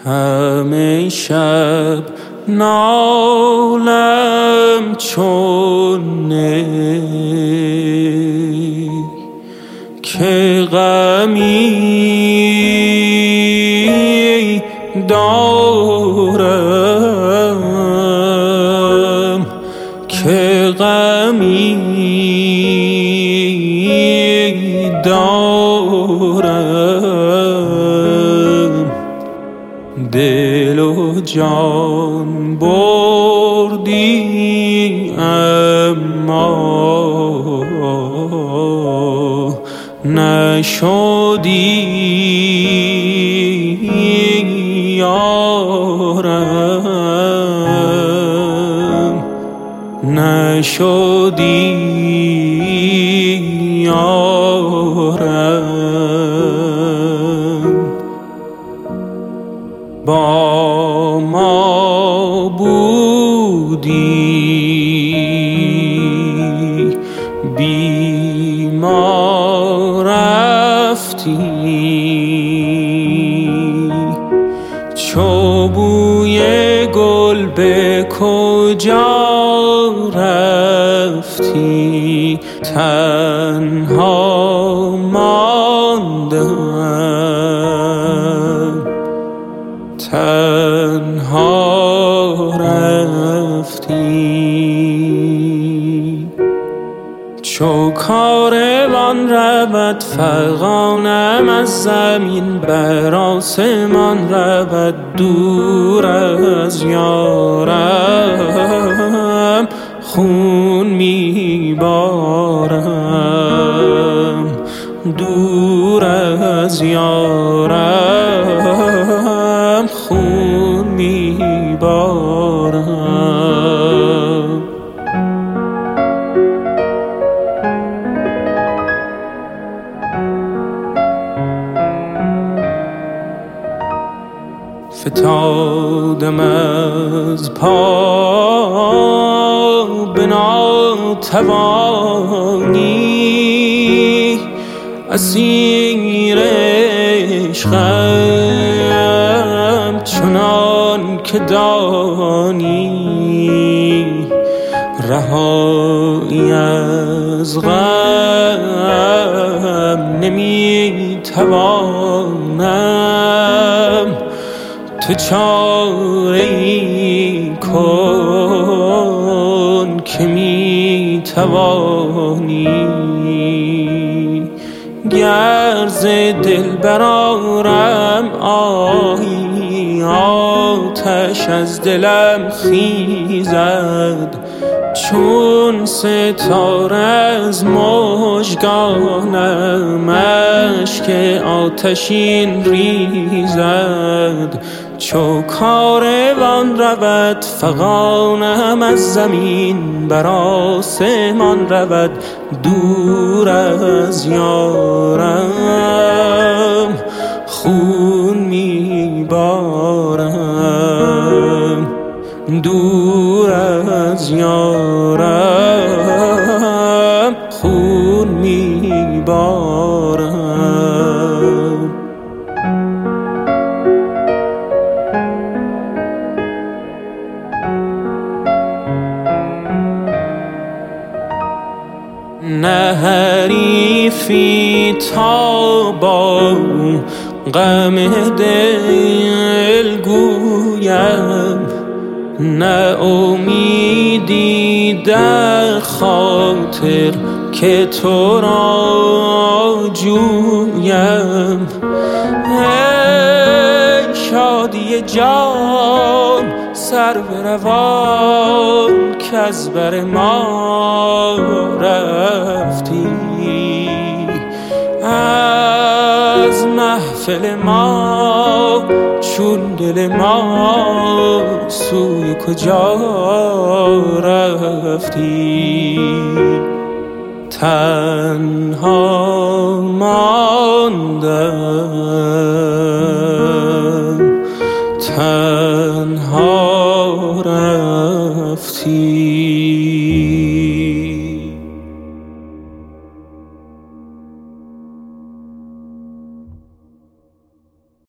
همه شب نالم چون نی که غمی دارم، که غمی دارم. دل و جان بردی اما نشدی یارم، نشدی یارم. با ما بودی بی ما رفتی، چو بوی گل به کجا رفتی؟ تنها ماندم، تنها رفتی. چو کاروان رود فغانم از زمین، بر آسمان رود دور از یارم، خون میبارم دور از یارم، خون میبارم. فتادم از پا به ناتوانی، اسیر عشقم چنان که دانی، رهایی از غم نمیتوانم، تو چاره‌ای کن که میتوانی. گر ز دل برآرم آهی، آتش از دلم خیزد، چون ستاره از مژگانم اشک آتشین ریزد. چو کاروان رود فغانم از زمین، بر آسمان رود دور از یارم، خون میبارم دور از یارم، خون میبارم. نه حریفی تا با غم دل گویم، نه امیدی در خاطر که تو را جویم. ای شادی جان سر به روان که از بر ما رفتی، از محفل ما چون دل ما سوی کجا رفتی؟ تنها ماندم